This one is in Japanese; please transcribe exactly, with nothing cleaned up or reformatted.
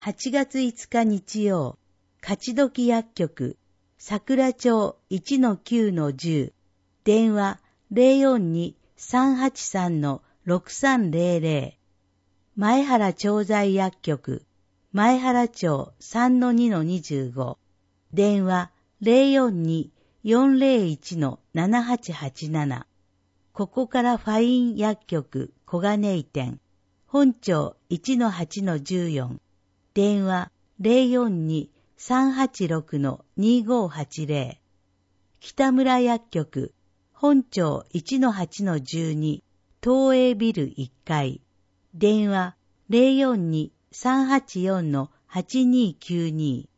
はちがついつか日曜、勝ど薬局、桜町 いちのきゅうのじゅう、電話 ゼロよんに さんはちさん ろくさんゼロゼロ、前原調剤薬局、前原町 さんのにのにじゅうご、電話 ゼロよんに よんゼロいち ななはちはちなな、ここからファイン薬局小金井店、本町 いちのはちのじゅうよん、電話 ゼロよんに さんはちろく にごはちゼロ、北村薬局、本町 いちのはちのじゅうに、東映ビルいっかい、電話 ゼロよんに さんはちよん はちにきゅうに、